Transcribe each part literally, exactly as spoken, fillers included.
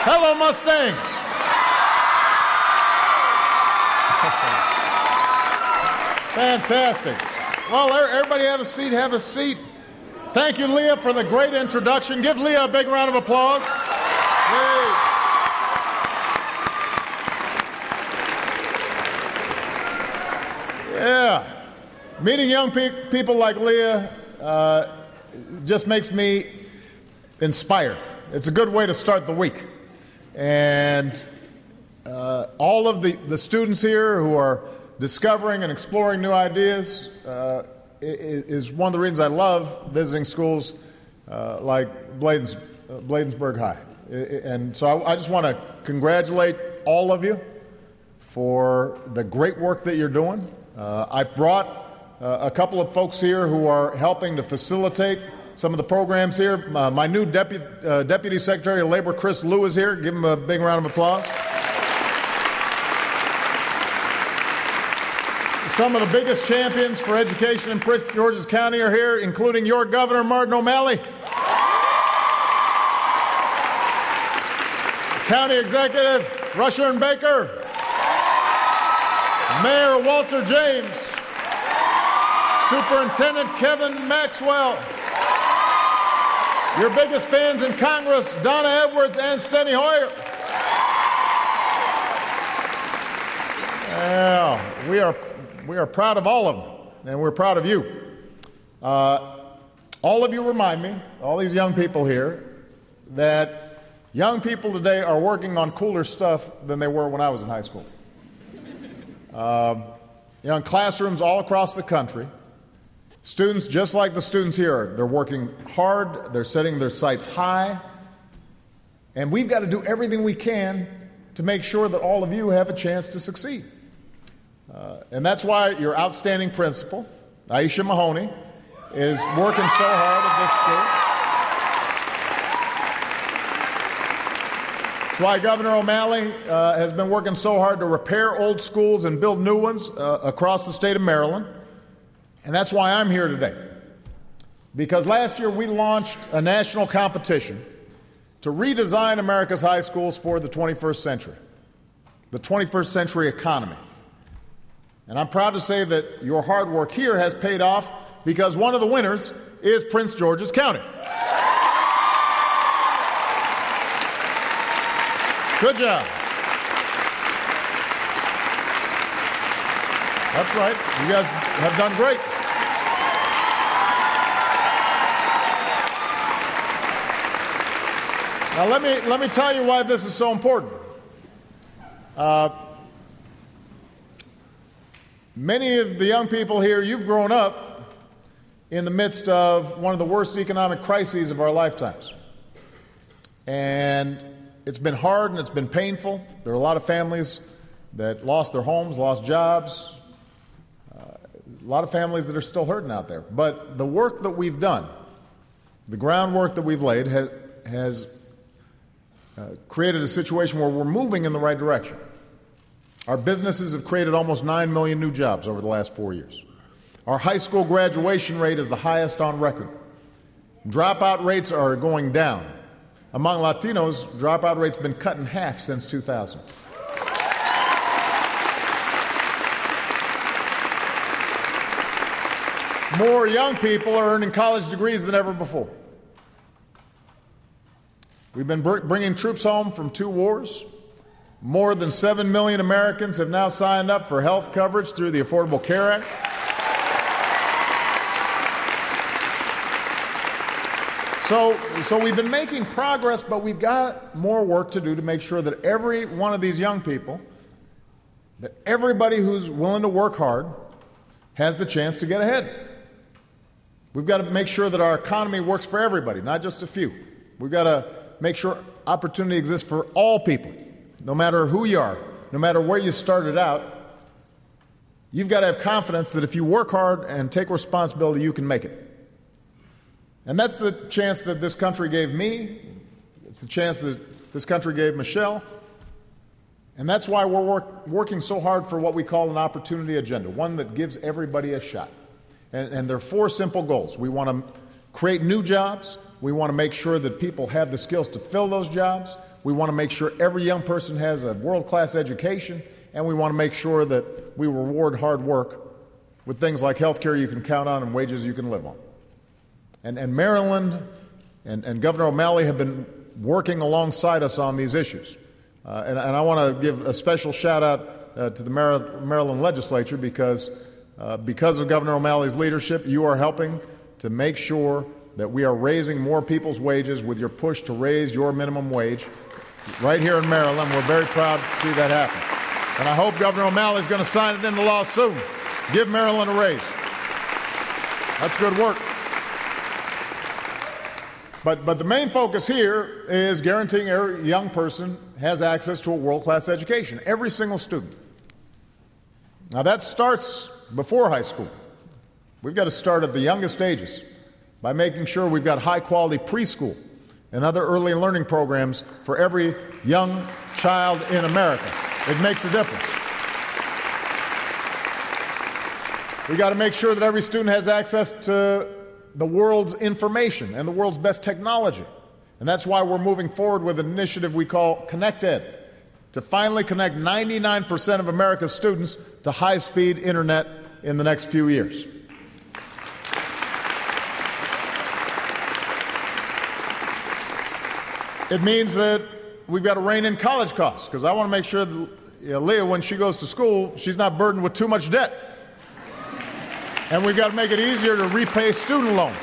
Hello, Mustangs. Fantastic. Well, everybody have a seat, have a seat. Thank you, Leah, for the great introduction. Give Leah a big round of applause. Yay. Yeah. Meeting young pe- people like Leah uh, just makes me inspired. It's a good way to start the week. And uh, all of the, the students here who are discovering and exploring new ideas uh, is one of the reasons I love visiting schools uh, like Bladens, uh, Bladensburg High. And so I, I just want to congratulate all of you for the great work that you're doing. Uh, I brought uh, a couple of folks here who are helping to facilitate some of the programs here. Uh, my new Deputy, uh, Deputy Secretary of Labor, Chris Liu, is here. Give him a big round of applause. Some of the biggest champions for education in Prince George's County are here, including your Governor, Martin O'Malley, County Executive Rushern Baker, Mayor Walter James, Superintendent Kevin Maxwell, your biggest fans in Congress, Donna Edwards and Steny Hoyer. Yeah, we are we are proud of all of them, and we're proud of you. Uh, all of you remind me, all these young people here, that young people today are working on cooler stuff than they were when I was in high school. Uh, you know, in classrooms all across the country, students, just like the students here, they're working hard, they're setting their sights high, and we've got to do everything we can to make sure that all of you have a chance to succeed. Uh, and that's why your outstanding principal, Aisha Mahoney, is working so hard at this school. That's why Governor O'Malley uh, has been working so hard to repair old schools and build new ones uh, across the state of Maryland. And that's why I'm here today. Because last year we launched a national competition to redesign America's high schools for the twenty-first century, the twenty-first century economy. And I'm proud to say that your hard work here has paid off, because one of the winners is Prince George's County. Good job. That's right. You guys have done great. Now let me let me tell you why this is so important. Uh, many of the young people here, you've grown up in the midst of one of the worst economic crises of our lifetimes. And it's been hard and it's been painful. There are a lot of families that lost their homes, lost jobs, uh, a lot of families that are still hurting out there. But the work that we've done, the groundwork that we've laid, has, has uh, created a situation where we're moving in the right direction. Our businesses have created almost nine million new jobs over the last four years. Our high school graduation rate is the highest on record. Dropout rates are going down. Among Latinos, dropout rate's been cut in half since two thousand. More young people are earning college degrees than ever before. We've been br- bringing troops home from two wars. More than seven million Americans have now signed up for health coverage through the Affordable Care Act. So, so we've been making progress, but we've got more work to do to make sure that every one of these young people, that everybody who's willing to work hard, has the chance to get ahead. We've got to make sure that our economy works for everybody, not just a few. We've got to make sure opportunity exists for all people, no matter who you are, no matter where you started out. You've got to have confidence that if you work hard and take responsibility, you can make it. And that's the chance that this country gave me. It's the chance that this country gave Michelle. And that's why we're work, working so hard for what we call an opportunity agenda, one that gives everybody a shot. And, and there are four simple goals. We want to create new jobs. We want to make sure that people have the skills to fill those jobs. We want to make sure every young person has a world-class education, and we want to make sure that we reward hard work with things like health care you can count on and wages you can live on. And, and Maryland and, and Governor O'Malley have been working alongside us on these issues. Uh, and, and I want to give a special shout-out uh, to the Mar- Maryland legislature because, uh, because of Governor O'Malley's leadership, you are helping to make sure that we are raising more people's wages with your push to raise your minimum wage right here in Maryland. We're very proud to see that happen. And I hope Governor O'Malley is going to sign it into law soon. Give Maryland a raise. That's good work. But, but the main focus here is guaranteeing every young person has access to a world-class education, every single student. Now, that starts before high school. We've got to start at the youngest ages by making sure we've got high-quality preschool and other early learning programs for every young child in America. It makes a difference. We've got to make sure that every student has access to the world's information and the world's best technology. And that's why we're moving forward with an initiative we call ConnectEd, to finally connect ninety-nine percent of America's students to high-speed internet in the next few years. It means that we've got to rein in college costs, because I want to make sure that you know, Leah, when she goes to school, she's not burdened with too much debt. And we've got to make it easier to repay student loans,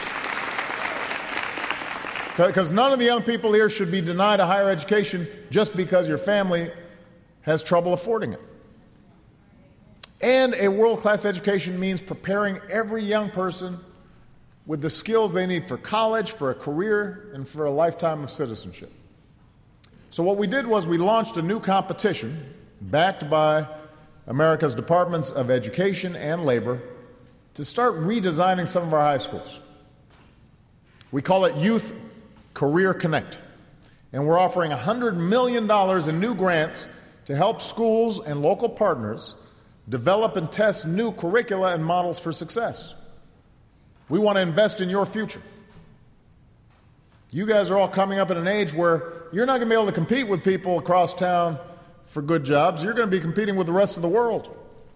because none of the young people here should be denied a higher education just because your family has trouble affording it. And a world-class education means preparing every young person with the skills they need for college, for a career, and for a lifetime of citizenship. So what we did was we launched a new competition backed by America's Departments of Education and Labor to start redesigning some of our high schools. We call it Youth Career Connect, and we're offering one hundred million dollars in new grants to help schools and local partners develop and test new curricula and models for success. We want to invest in your future. You guys are all coming up at an age where you're not going to be able to compete with people across town for good jobs. You're going to be competing with the rest of the world.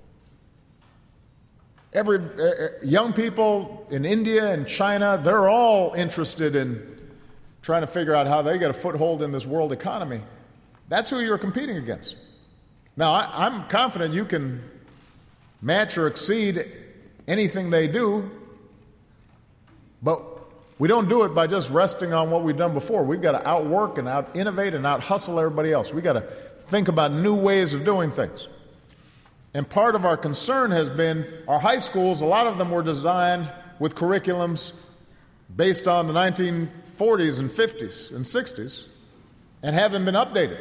Every uh, young people in India and China, they're all interested in trying to figure out how they get a foothold in this world economy. That's who you're competing against. Now, I, I'm confident you can match or exceed anything they do, but we don't do it by just resting on what we've done before. We've got to outwork and out-innovate and out-hustle everybody else. We've got to think about new ways of doing things. And part of our concern has been our high schools, a lot of them were designed with curriculums based on the nineteen forties and fifties and sixties and haven't been updated.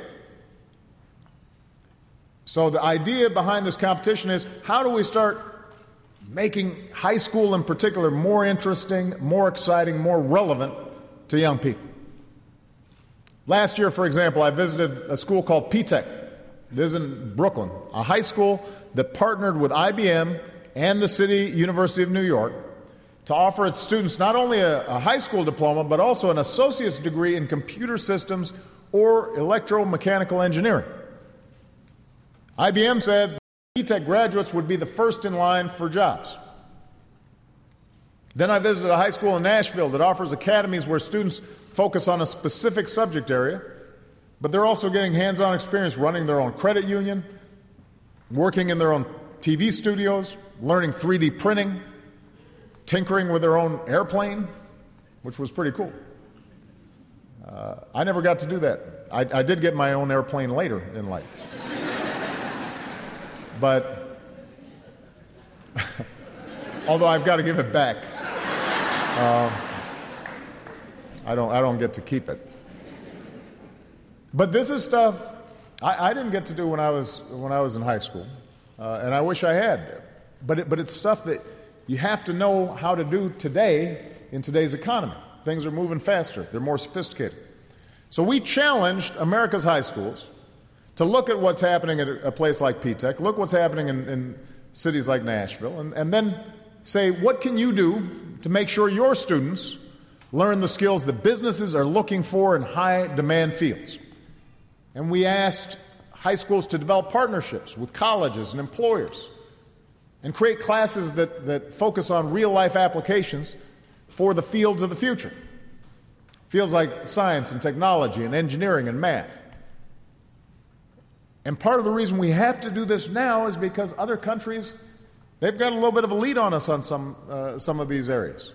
So the idea behind this competition is, how do we start making high school in particular more interesting, more exciting, more relevant to young people? Last year, for example, I visited a school called P TECH. This is in Brooklyn, a high school that partnered with I B M and the City University of New York to offer its students not only a, a high school diploma, but also an associate's degree in computer systems or electromechanical engineering. I B M said P TECH graduates would be the first in line for jobs. Then I visited a high school in Nashville that offers academies where students focus on a specific subject area, but they're also getting hands-on experience running their own credit union, working in their own T V studios, learning three D printing, tinkering with their own airplane, which was pretty cool. Uh, I never got to do that. I, I did get my own airplane later in life. But although I've got to give it back, um, I don't. I don't get to keep it. But this is stuff I, I didn't get to do when I was when I was in high school, uh, and I wish I had. But it, but it's stuff that you have to know how to do today in today's economy. Things are moving faster. They're more sophisticated. So we challenged America's high schools to look at what's happening at a place like P TECH, look what's happening in, in cities like Nashville, and, and then say, what can you do to make sure your students learn the skills that businesses are looking for in high-demand fields. And we asked high schools to develop partnerships with colleges and employers and create classes that, that focus on real-life applications for the fields of the future, fields like science and technology and engineering and math. And part of the reason we have to do this now is because other countries, they've got a little bit of a lead on us on some, uh, some of these areas.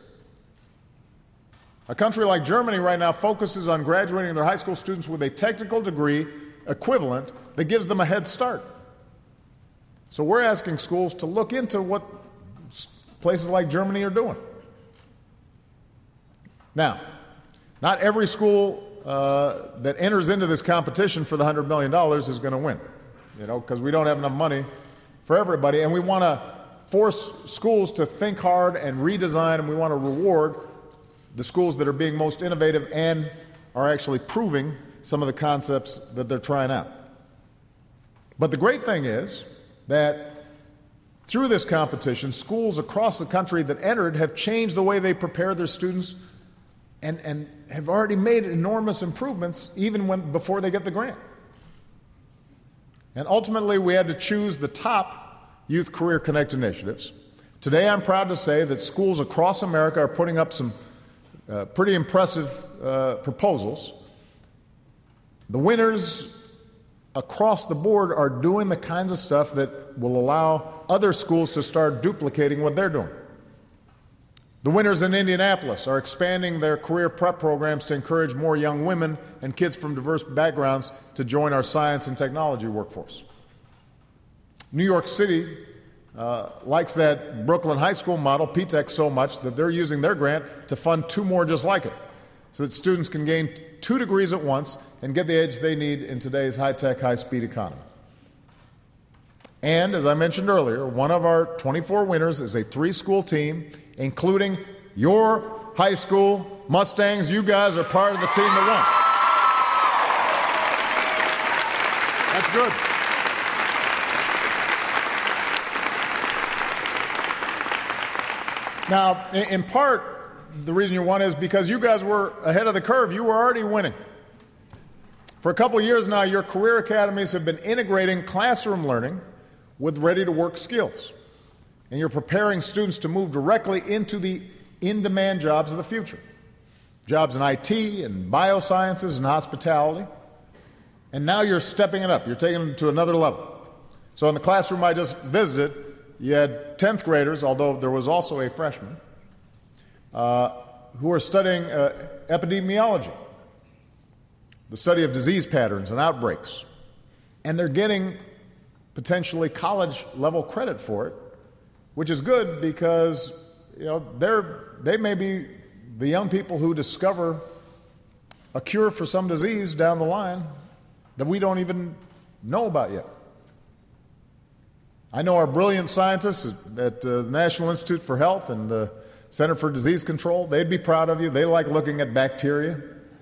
A country like Germany right now focuses on graduating their high school students with a technical degree equivalent that gives them a head start. So we're asking schools to look into what places like Germany are doing. Now, not every school uh, that enters into this competition for the one hundred million dollars is going to win, you know, because we don't have enough money for everybody, and we want to force schools to think hard and redesign, and we want to reward the schools that are being most innovative and are actually proving some of the concepts that they're trying out. But the great thing is that through this competition, schools across the country that entered have changed the way they prepare their students and, and have already made enormous improvements even when, before they get the grant. And ultimately, we had to choose the top Youth Career Connect initiatives. Today, I'm proud to say that schools across America are putting up some Uh, pretty impressive uh, proposals. The winners across the board are doing the kinds of stuff that will allow other schools to start duplicating what they're doing. The winners in Indianapolis are expanding their career prep programs to encourage more young women and kids from diverse backgrounds to join our science and technology workforce. New York City Uh, likes that Brooklyn High School model, P TECH, so much that they're using their grant to fund two more just like it, so that students can gain two degrees at once and get the edge they need in today's high-tech, high-speed economy. And, as I mentioned earlier, one of our twenty-four winners is a three-school team, including your high school Mustangs. You guys are part of the team that won. That's good. Now, in part, the reason you won is because you guys were ahead of the curve. You were already winning. For a couple of years now, your career academies have been integrating classroom learning with ready-to-work skills. And you're preparing students to move directly into the in-demand jobs of the future. Jobs in I T and biosciences and hospitality. And now you're stepping it up. You're taking it to another level. So in the classroom I just visited, you had tenth graders, although there was also a freshman, uh, who are studying uh, epidemiology, the study of disease patterns and outbreaks. And they're getting potentially college-level credit for it, which is good because, you know, they're, they may be the young people who discover a cure for some disease down the line that we don't even know about yet. I know our brilliant scientists at uh, the National Institute for Health and the Center for Disease Control. They'd be proud of you. They like looking at bacteria.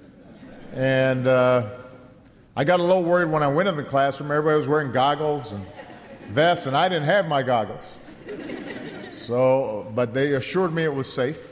And uh, I got a little worried when I went in the classroom. Everybody was wearing goggles and vests, and I didn't have my goggles. So, but they assured me it was safe.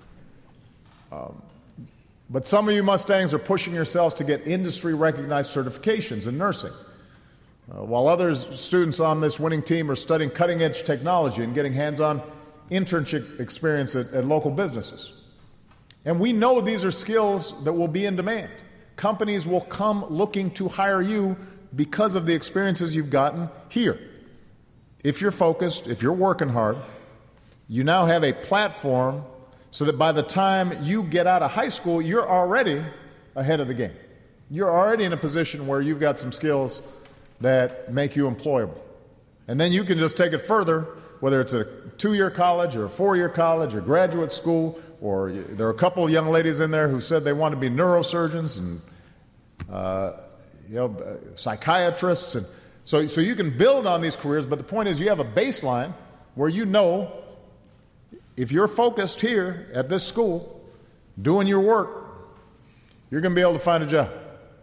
Um, but some of you Mustangs are pushing yourselves to get industry-recognized certifications in nursing. Uh, while other students on this winning team are studying cutting-edge technology and getting hands-on internship experience at, at local businesses. And we know these are skills that will be in demand. Companies will come looking to hire you because of the experiences you've gotten here. If you're focused, if you're working hard, you now have a platform so that by the time you get out of high school, you're already ahead of the game. You're already in a position where you've got some skills that make you employable. And then you can just take it further, whether it's a two-year college or a four-year college or graduate school, or there are a couple of young ladies in there who said they want to be neurosurgeons and uh, you know, psychiatrists. And so, so you can build on these careers, but the point is you have a baseline where you know if you're focused here at this school, doing your work, you're going to be able to find a job.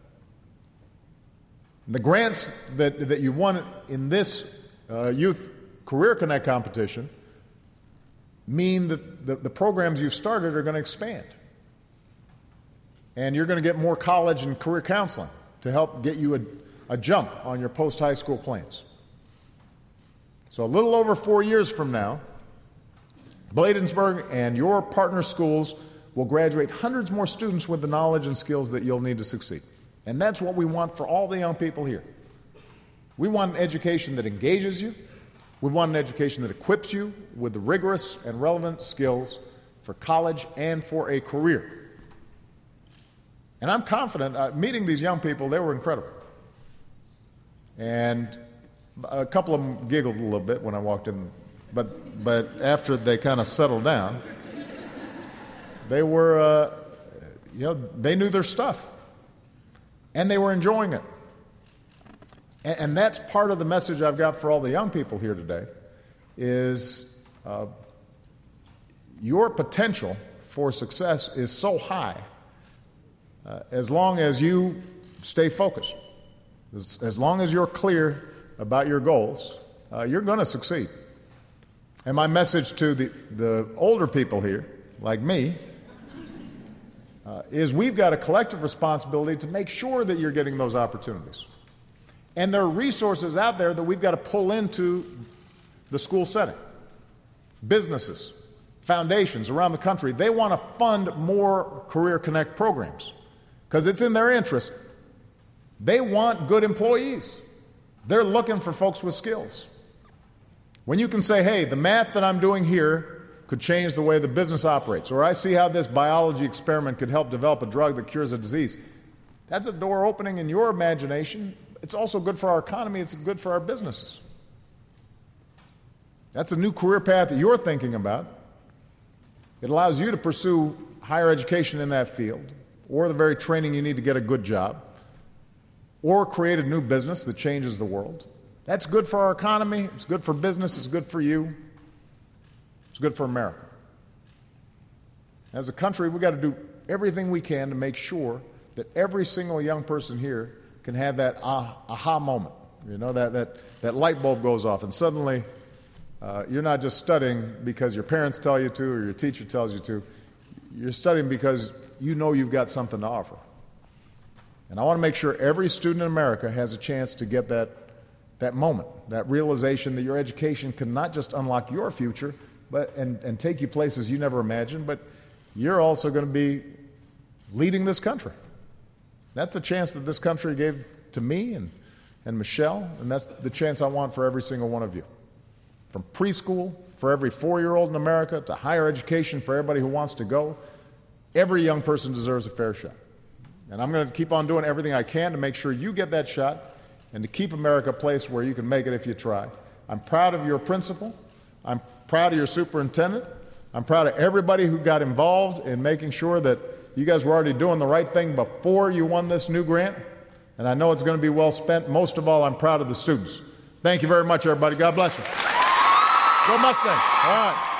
The grants that, that you won in this uh, Youth Career Connect competition mean that the, the programs you've started are going to expand. And you're going to get more college and career counseling to help get you a, a jump on your post-high school plans. So a little over four years from now, Bladensburg and your partner schools will graduate hundreds more students with the knowledge and skills that you'll need to succeed. And that's what we want for all the young people here. We want an education that engages you. We want an education that equips you with the rigorous and relevant skills for college and for a career. And I'm confident, uh, meeting these young people, they were incredible. And a couple of them giggled a little bit when I walked in, but, but after they kind of settled down, they were, uh, you know, they knew their stuff. And they were enjoying it. And, and that's part of the message I've got for all the young people here today, is uh, your potential for success is so high uh, as long as you stay focused. As, as long as you're clear about your goals, uh, you're going to succeed. And my message to the, the older people here, like me, Uh, is we've got a collective responsibility to make sure that you're getting those opportunities. And there are resources out there that we've got to pull into the school setting. Businesses, foundations around the country, they want to fund more Career Connect programs because it's in their interest. They want good employees. They're looking for folks with skills. When you can say, hey, the math that I'm doing here could change the way the business operates, or I see how this biology experiment could help develop a drug that cures a disease. That's a door opening in your imagination. It's also good for our economy. It's good for our businesses. That's a new career path that you're thinking about. It allows you to pursue higher education in that field, or the very training you need to get a good job, or create a new business that changes the world. That's good for our economy. It's good for business. It's good for you. It's good for America. As a country, we've got to do everything we can to make sure that every single young person here can have that ah, aha moment. You know, that, that, that light bulb goes off, and suddenly uh, you're not just studying because your parents tell you to or your teacher tells you to. You're studying because you know you've got something to offer. And I want to make sure every student in America has a chance to get that, that moment, that realization that your education can not just unlock your future, But, and, and take you places you never imagined, but you're also going to be leading this country. That's the chance that this country gave to me and, and Michelle, and that's the chance I want for every single one of you. From preschool, for every four-year-old in America, to higher education for everybody who wants to go, every young person deserves a fair shot. And I'm going to keep on doing everything I can to make sure you get that shot and to keep America a place where you can make it if you try. I'm proud of your principal. I'm proud of your superintendent. I'm proud of everybody who got involved in making sure that you guys were already doing the right thing before you won this new grant. And I know it's going to be well spent. Most of all, I'm proud of the students. Thank you very much, everybody. God bless you. Go Mustang. All right.